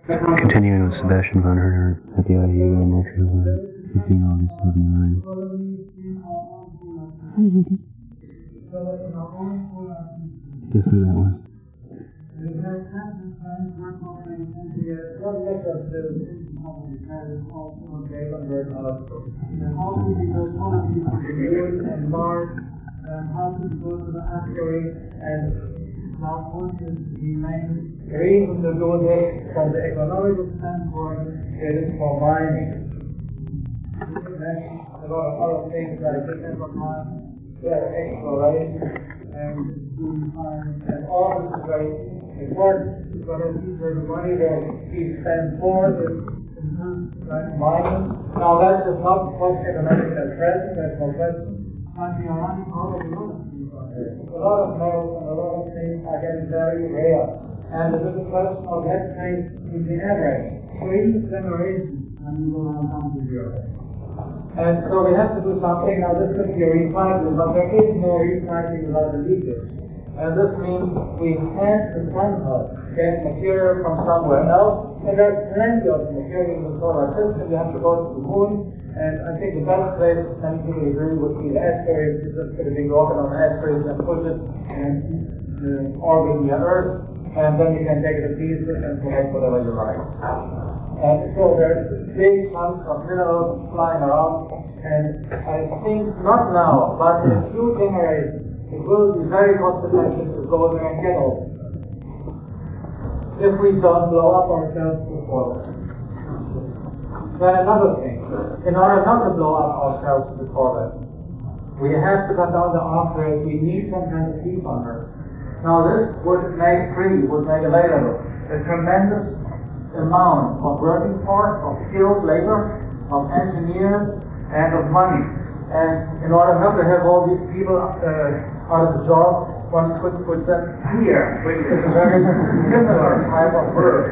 Continuing with Sebastian von Herner at the IU in Montreal, 15 August 79. This is that one. And Mars, and how to go to the asteroids, and now what is the main reason to do this from the economical standpoint is for mining. Then a lot of other things like different Mars, exploration and doing science, and all this is very important because the money that we spend for is mining. Now that is not cost economic at present, there's no question. But we are running out of a lot of things on there. A lot of metals and a lot of things are getting very rare. And it is a question of, let's say, in the average, 3 generations, and we will have come to zero. And so we have to do something. Now this could be recycling, but there is no recycling without the leakage. And this means we have to somehow get material from somewhere else. And there's plenty of material in the solar system. You have to go to the moon. And I think the best place, many people agree, would be the asteroids. You just put a big rocket on the asteroid and push it and orbit near Earth. And then you can take it to pieces and select whatever you like. And so there's big chunks of minerals flying around. And I think not now, but in a few generations, it will be very cost effective to go there and get all this stuff. If we don't blow up ourselves before that. Then another thing, in order not to blow up ourselves before that, we have to cut down the arms race. We need some kind of peace on Earth. Now this would make available a tremendous amount of working force, of skilled labor, of engineers, and of money. And in order not to have all these people out of the job, one could put them here, which is a very similar type of work,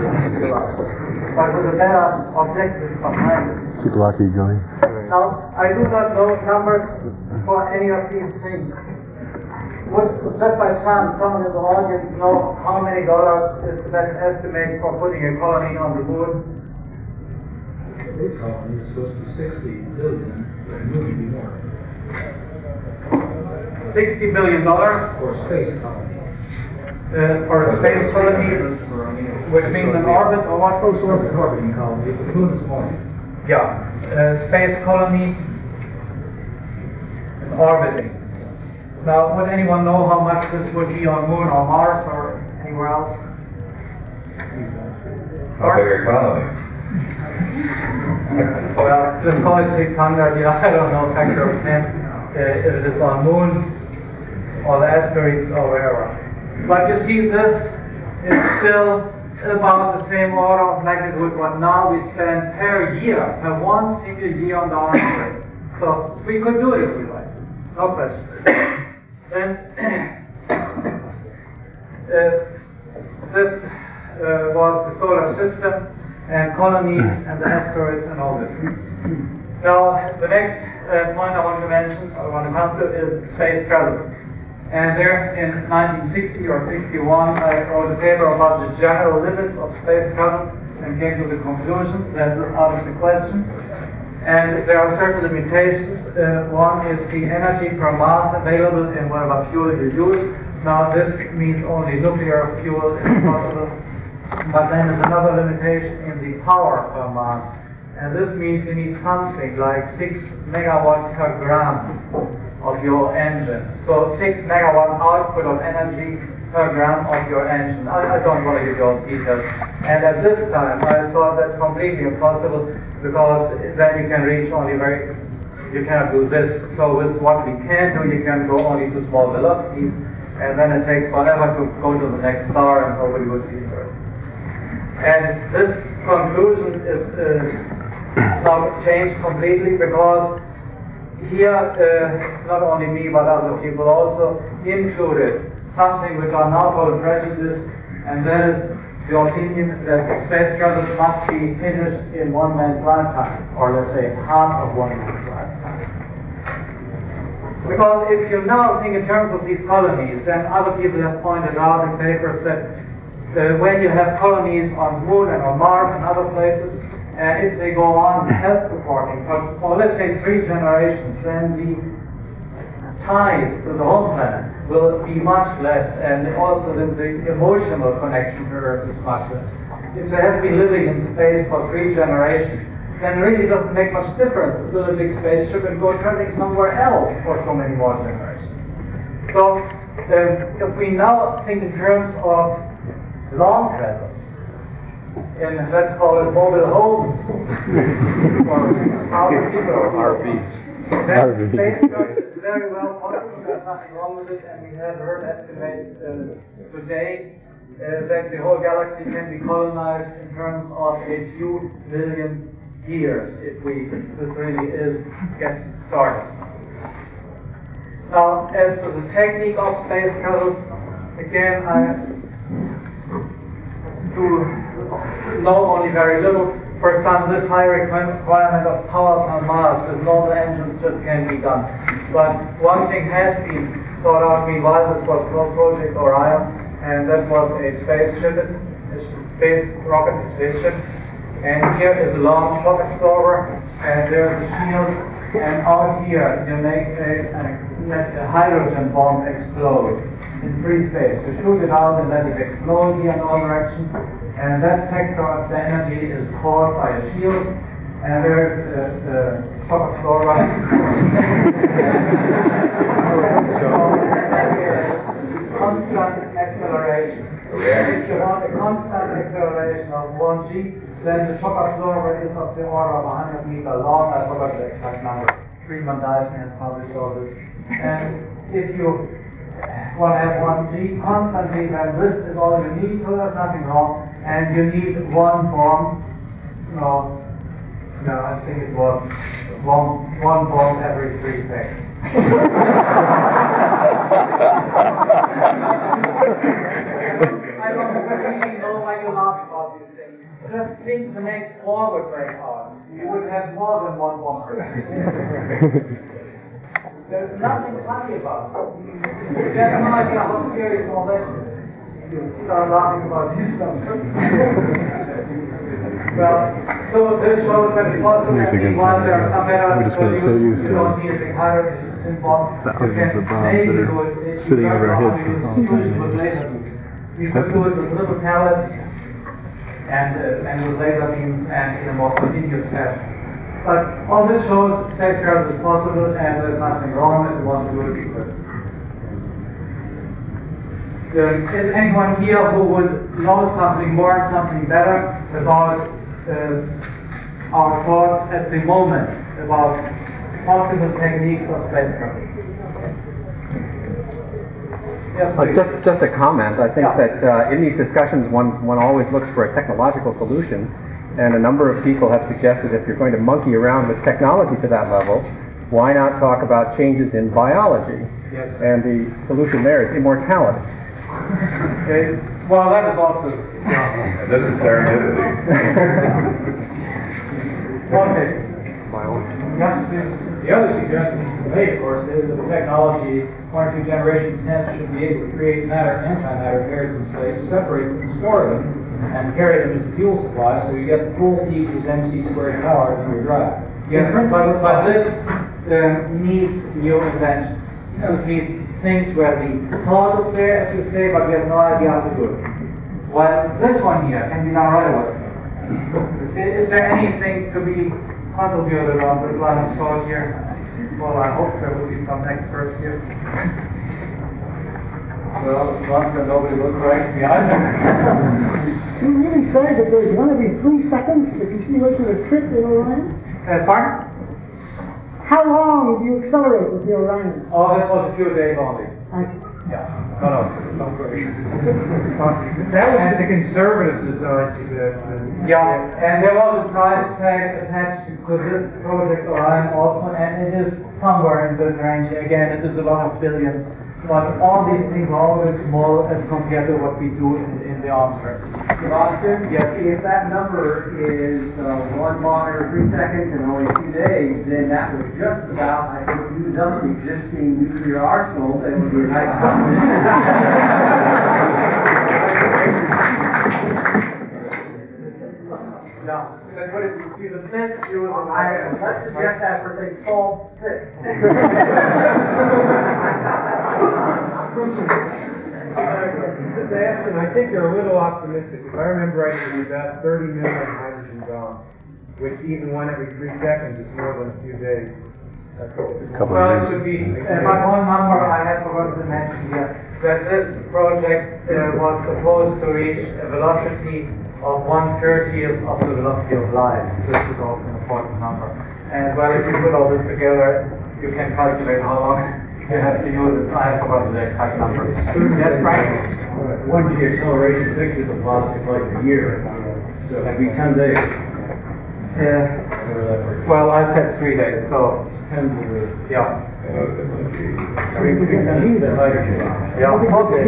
but with a better objective behind it. Keep Lockheed going. Now, I do not know numbers for any of these things. Just by chance, someone in the audience know how many dollars is the best estimate for putting a colony on the moon? This colony is supposed to be 60 billion, but it will be more. $60 billion For a space colony. For a space colony, which means an orbit or what? Oh, sort of an orbiting colony. The moon is more. Yeah, space colony orbiting. Now, would anyone know how much this would be on Moon or Mars or anywhere else? A bigger colony. Well, just call it 600, I don't know, factor of 10, if it is on Moon or the asteroids or wherever. But you see, this is still about the same order of magnitude what now we spend per year, per one single year on the arms race. So we could do it if we like, no question. Then this was the solar system and colonies and the asteroids and all this. Now the next point I want to mention, I want to come to, is space travel. And there in 1960 or 61 I wrote a paper about the general limits of space travel and came to the conclusion that this is out of the question. And there are certain limitations. One is the energy per mass available in whatever fuel you use. Now this means only nuclear fuel if possible. But then there's another limitation in the power per mass. And this means you need something like 6 megawatt per gram of your engine. So 6 megawatt output of energy per gram of your engine. I don't want to give you all details. And at this time I thought that's completely impossible, because then you can reach only you cannot do this. So with what we can do, you can go only to small velocities, and then it takes forever to go to the next star and nobody would be interested. And this conclusion is now changed completely, because here, not only me but other people also included something which are now called prejudice, and that is the opinion that space travel must be finished in one man's lifetime, or let's say half of one man's lifetime. Because if you now think in terms of these colonies, and other people have pointed out in papers that when you have colonies on the Moon and on Mars and other places, and if they go on self-supporting for let's say 3 generations, then the ties to the home planet will be much less, and also the emotional connection to Earth is much less. If they have been living in space for 3 generations, then it really doesn't make much difference to build a big spaceship and go traveling somewhere else for so many more generations. So if we now think in terms of long travels, in let's call it mobile homes, or RV. Then space travel is very well possible. There's nothing wrong with it, and we have heard estimates today that the whole galaxy can be colonized in terms of a few million years if this really gets started. Now, as to the technique of space travel, again, I do know only very little. For example, this high requirement of power on Mars with normal engines just can't be done. But one thing has been thought out meanwhile. This was called Project Orion, and that was a spaceship, rocket spaceship. And here is a long shock absorber, and there's a shield. And out here, you make a hydrogen bomb explode in free space. You shoot it out and let it explode here in all directions. And that sector of the energy is caught by a shield, and there's a shock absorber. Constant acceleration. If you want a constant acceleration of 1g, then the shock absorber is of the order of 100 meters long. I forgot the exact number. Freeman Dyson has published all this. And if you want to have 1g constantly, then this is all you need, so there's nothing wrong. And you need one bomb. I think it was one bomb every 3 seconds. I don't really know why you laugh about these things. Just think the next war would break out. You would have more than one bomb per second. There's nothing funny about it. You have no idea how serious all that is. You start laughing about these numbers. Well, so this shows that it's possible that while there are some better solutions, you don't need anything higher involved. Thousands of bombs that are sitting over our heads the whole time. We could do it with little pellets and with laser beams and in a more continuous fashion. But all this shows space travel is possible, and there's nothing wrong if you want to do it, we could. Is anyone here who would know something more, something better about our thoughts at the moment about possible techniques of space travel? Yes, please. Just a comment. I think that in these discussions, one always looks for a technological solution, and a number of people have suggested if you're going to monkey around with technology to that level, why not talk about changes in biology? Yes. And the solution there is immortality. Well, that is also. This is serendipity. Okay. Yeah, please. The other suggestion today, of course, is that the technology 1 or 2 generations hence should be able to create matter and antimatter pairs in space, separate them, and store them, and carry them as a fuel supply, so you get the full E equals mc squared power in your drive. Yes, but this needs new inventions. This needs things where the thought is there, as you say, but we have no idea how to do it. While this one here can be done right away. Is there anything to be contributed on this line of thought here? Well, I hope there will be some experts here. Well, it's not that nobody will correct me either. You really say that there's one every 3 seconds the continuation of a trip in Orion? Pardon? How long do you accelerate with the Orion? Oh, this was a few days only. I see. Yeah. No, don't worry. That was the conservative design. Yeah, and there was a price tag attached to this project Orion also, and it is somewhere in this range. Again, it is a lot of billions, but all these things are always small as compared to what we do in the arms race. Austin? Yes. If that number is 1 monitor 3 seconds and only 2 days, then that would just about, I think, use up the existing nuclear arsenal that would be a nice complement. down. But would it be the best view of the Let's suggest that for say Salt 6. Sebastian, I think you're a little optimistic. If I remember right, there's about 30 million hydrogen bombs, which even one every 3 seconds is more than a few days. Well, it would be, but one number I have forgotten to mention here, that this project was supposed to reach a velocity of 1/30th of the velocity of light. This is also an important number. And well, if you put all this together, you can calculate how long you have to use it. I have forgotten the exact number. Yes, Frank? 1G acceleration takes you to velocity like a year. So it'd be 10 days. Yeah. Well, I said 3 days, so 10 to yeah. every 3 seconds, the hydrogen bomb. Yeah. Okay.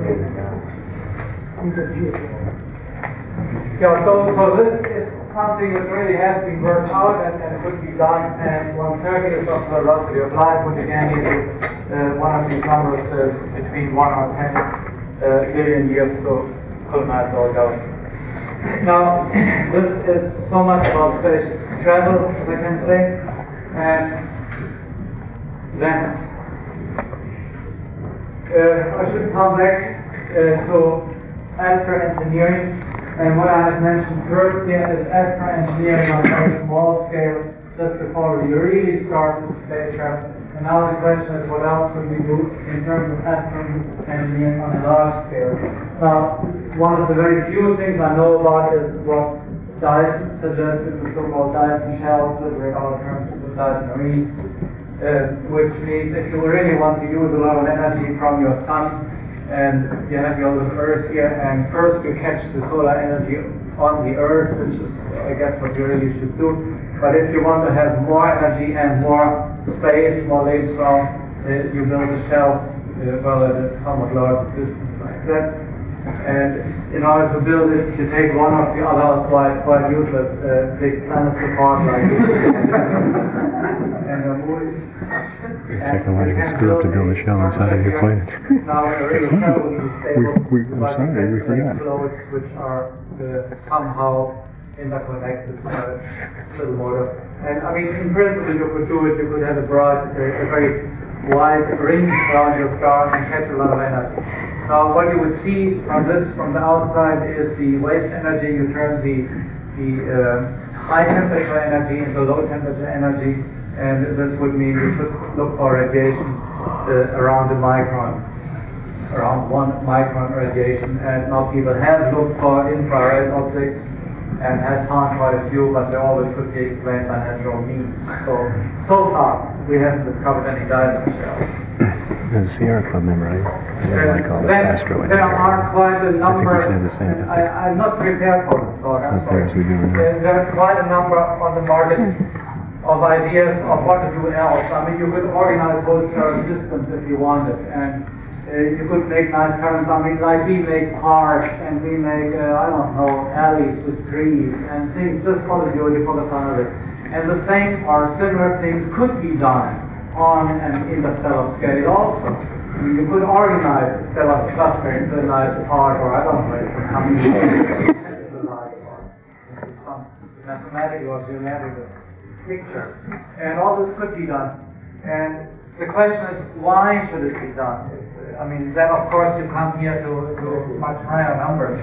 Yeah, so this is something which really has been worked out and could be done, and 1/30th of the velocity of light would again give you one of these numbers between 1 or 10 billion years to colonize our galaxy. Now, this is so much about space travel, as I can say, and then I should come back to astroengineering. And what I have mentioned first here is astroengineering on a very small scale, just before we really start with spacecraft. And now the question is, what else could we do in terms of astroengineering on a large scale? Now, one of the very few things I know about is what Dyson suggested, the so-called Dyson shells, that we all term the Dyson rings, which means if you really want to use a lot of energy from your sun, and you have your little Earth here, and first you catch the solar energy on the Earth, which is, I guess, what you really should do. But if you want to have more energy and more space, more Lebensraum, you build a shell, well, at a somewhat large distance like that. And in order to build it, you take one of the other, otherwise quite useless, big planets apart, like and the moons. Technological screw up to build a shell inside of your planet. Now, a real shell will be stable, I'm but sorry, we you can forgot. make fluids which are somehow interconnected little motors. And I mean, in principle, you could do it. You could have a very wide ring around your star and catch a lot of energy. Now, what you would see from the outside is the waste energy. You turn the high temperature energy into low temperature energy, and this would mean you should look for radiation around a micron, around 1 micron radiation. And now people have looked for infrared objects and have found quite a few, but they always could be explained by natural means. So far, we haven't discovered any Dyson shells. As a Sierra Club member, I really call this astro. There are quite a number. I think we should have the same. I'm not prepared for this talk. I'm As far sorry. as we do now. There are quite a number on the market of ideas of what to do else. I mean, you could organize whole stellar systems if you wanted, and you could make nice currents. I mean, like we make parks and we make, I don't know, alleys with trees and things just for the beauty, for the fun of it. And the same or similar things could be done on an interstellar scale also. I mean, you could organize a stellar cluster into a nice park, or I don't know, it's some mathematical or geometrical picture. And all this could be done. And the question is, why should it be done? I mean, then of course you come here to much higher numbers.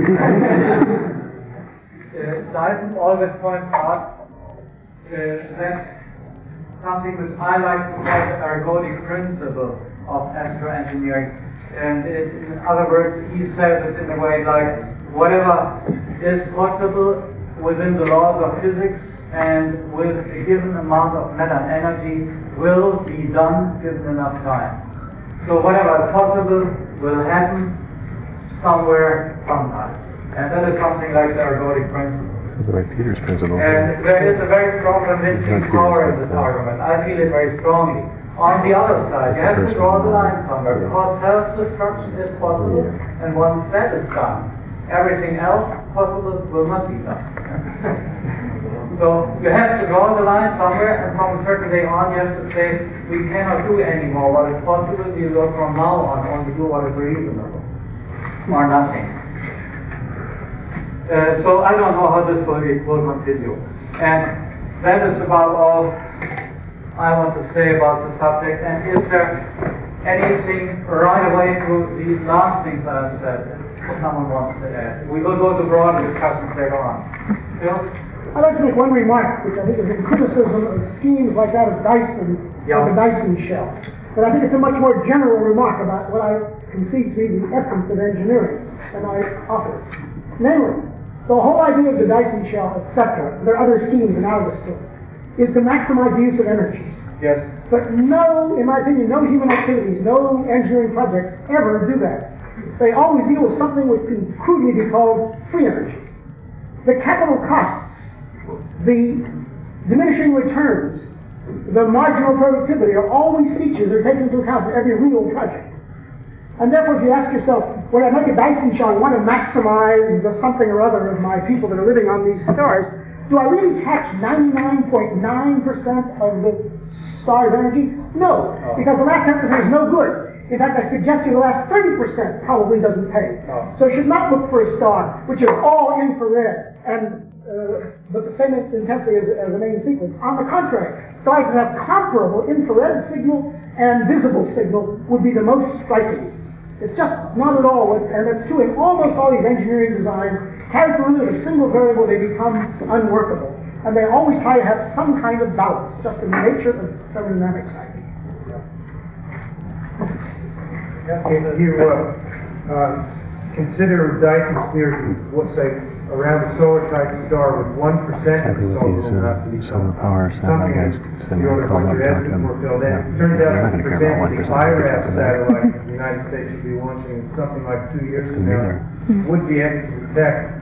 Dyson always points out that something which I like to call the ergodic principle of astroengineering. And in other words, he says it in a way like, whatever is possible within the laws of physics and with a given amount of matter and energy will be done given enough time. So whatever is possible will happen somewhere, sometime. And that is something like the ergodic principle. Sounds like Peter's principle. And there is a very strong convincing power in this argument. I feel it very strongly. On the other side, you have to draw the line somewhere, because self-destruction is possible, and once that is done, everything else possible will not be done. So you have to draw the line somewhere, and from a certain day on, you have to say, we cannot do anymore what is possible. We will from now on only do what is reasonable, or nothing. So I don't know how this will continue. And that is about all I want to say about the subject. And is there anything right away to the last things that I've said that someone wants to add? We will go to broader discussions later on. Bill? I'd like to make one remark, which I think is in criticism of schemes like that of Dyson, of the Dyson shell. But I think it's a much more general remark about what I conceive to be the essence of engineering that I offer. Namely, the whole idea of the Dyson shell, etc., there are other schemes analogous to it, is to maximize the use of energy. Yes. But no, in my opinion, no human activities, no engineering projects ever do that. They always deal with something which can crudely be called free energy. The capital costs, the diminishing returns, the marginal productivity are always features that are taken into account for every real project. And therefore, if you ask yourself, when I make a Dyson shell, I want to maximize the something or other of my people that are living on these stars, do I really catch 99.9% of the star's energy? No, because the last 10% is no good. In fact, I suggest you the last 30% probably doesn't pay. So you should not look for a star which is all infrared and but the same intensity as the main sequence. On the contrary, stars that have comparable infrared signal and visible signal would be the most striking. It's just not at all, and that's true in almost all these engineering designs. Carried through with a single variable, they become unworkable. And they always try to have some kind of balance, just in the nature of thermodynamics, I think. If you consider Dyson spheres, let's say, around a solar-type star with 1% of the solar luminosity, solar power, something guys the order of what your estimates were filled in. It turns out, for example, the IRAS satellite the United States should be launching something like 2 years from now would be able to detect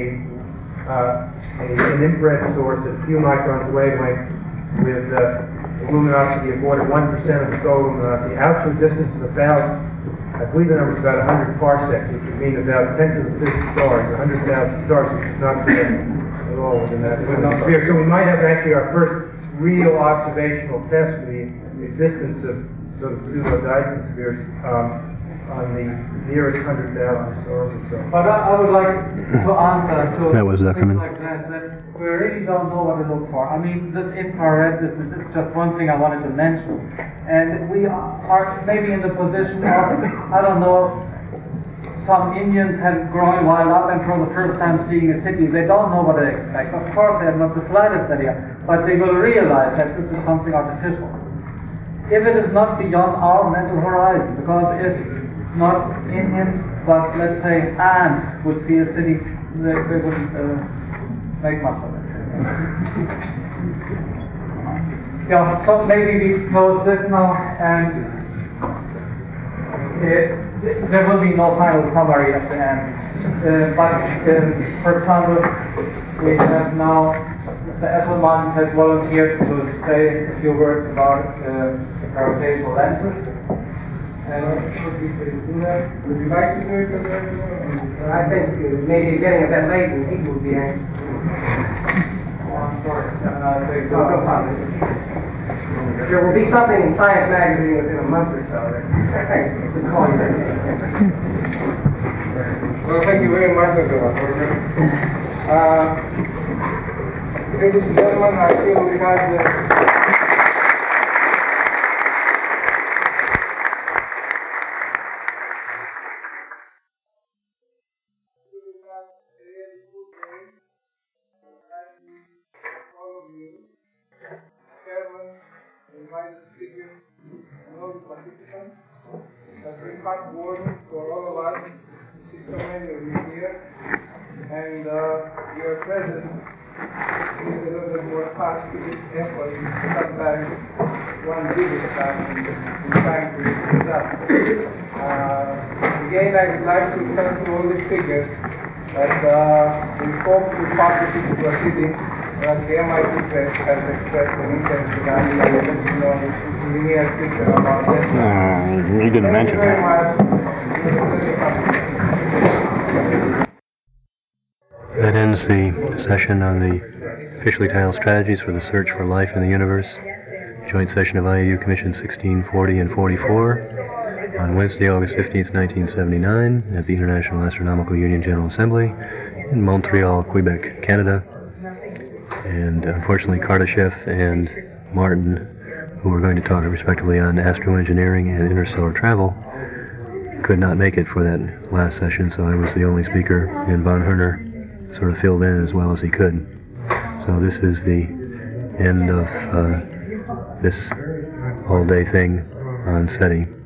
an infrared source at a few microns wavelength with a luminosity of more than 1% of the solar luminosity out to a distance of about, I believe the number is about 100 parsecs, which would mean about 10 to the 5th stars, 100,000 stars, which is not bad at all within that sphere. So we might have actually our first real observational test for the existence of sort of pseudo-Dyson spheres on the nearest 100,000 stars or so. But I would like to answer to That was things Zuckerman. like that we really don't know what to look for. I mean, this infrared, this is just one thing I wanted to mention. And we are maybe in the position of, I don't know, some Indians have growing wild up and for the first time seeing a city, they don't know what to expect. Of course, they have not the slightest idea, but they will realize that this is something artificial. If it is not beyond our mental horizon, because if not Indians, but let's say ants would see a city, they wouldn't make much of it. Yeah, so maybe we close this now, and there will be no final summary at the end. For example, we have now Mr. Esselman has volunteered to say a few words about gravitational lenses. And should we please do that? Would you like to do it? I think maybe getting a bit late and people would be angry. Oh, I'm sorry. No problem. There will be something in Science Magazine within a month or so that we call you. Well, thank you very much, Mr. Reporter. Ladies and gentlemen, I feel we have invited speakers and all the participants. A very hard warning for all of us to see so many of you here. And your presence is a little bit more fast to this effort. Sometimes one gives time in trying to lift this up. Again, I would like to thank all the speakers that we hope to publish it proceedings. The MIT Press has expressed an interest in our in the near future about this. You didn't mention Thank you very much. That ends the session on the officially titled Strategies for the Search for Life in the Universe, joint session of IAU Commission 1640 and 44, on Wednesday, August 15th, 1979, at the International Astronomical Union General Assembly, in Montreal, Quebec, Canada. And unfortunately, Kardashev and Martin, who were going to talk respectively on astroengineering and interstellar travel, could not make it for that last session, so I was the only speaker, and Von Herner sort of filled in as well as he could. So this is the end of this all-day thing on SETI.